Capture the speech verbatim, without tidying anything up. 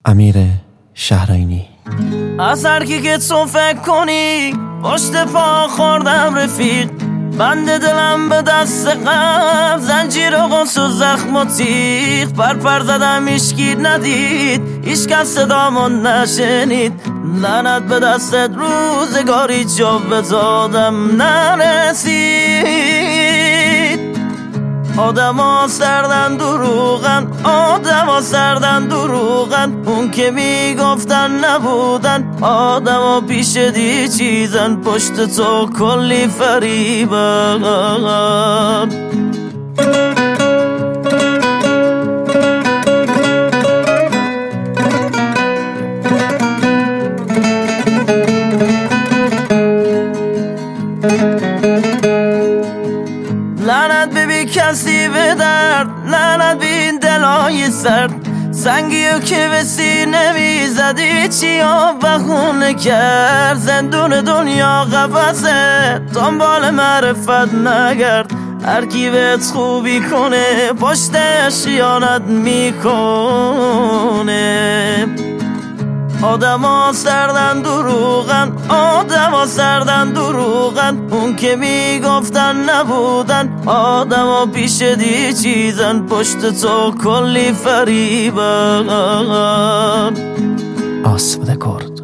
امیر شهرینی. از هر کی که تو فکر کنی پشت پا خوردم رفیق، بند دلم به دست غم، زنجیر و قنص و زخم و تیغ، پر پر زدم ایشکی ندید، ایش کس صدامون نشنید، لعنت به دستت روزگاری جا به دادم نرسید. آدم ها سردن دروغن، آدم ها سردن دروغن، اون که میگفتن نبودن، آدم ها پیش دی چیزن، پشت تو کلی فریبن. لعنت ببی کسی به درد، لعنت بی این دلای سرد، سنگیو که به سینه میزدی چی ها بخونه کرد. زندون دنیا قفصه، دنبال معرفت نگرد، هر کی بهت خوبی کنه پشتش خیانت میکنه. آدم ها سردن دروغن، آدم ها سردن دروغن، اون که میگفتن نبودن، آدم ها پیش دی چیزن، پشت تو کلی فریبن. آسوده کرد.